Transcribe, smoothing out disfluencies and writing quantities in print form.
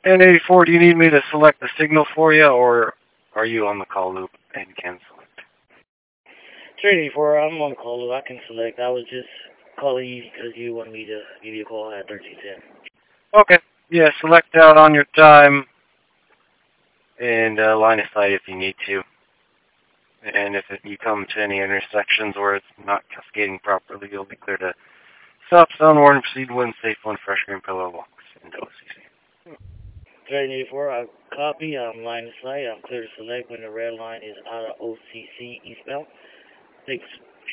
N84, do you need me to select the signal for you, or are you on the call loop and can select? 384, I'm on the call. I can select. I was just calling you because you wanted me to give you a call at 1310. Okay. Yeah, select out on your time and line of sight if you need to. And if you come to any intersections where it's not cascading properly, you'll be clear to stop, sound, warn, proceed, wind, safe, one, fresh green pillow walks into OCC. 384, I copy. I'm line of sight. I'm clear to select when the red line is out of OCC eastbound. Thanks.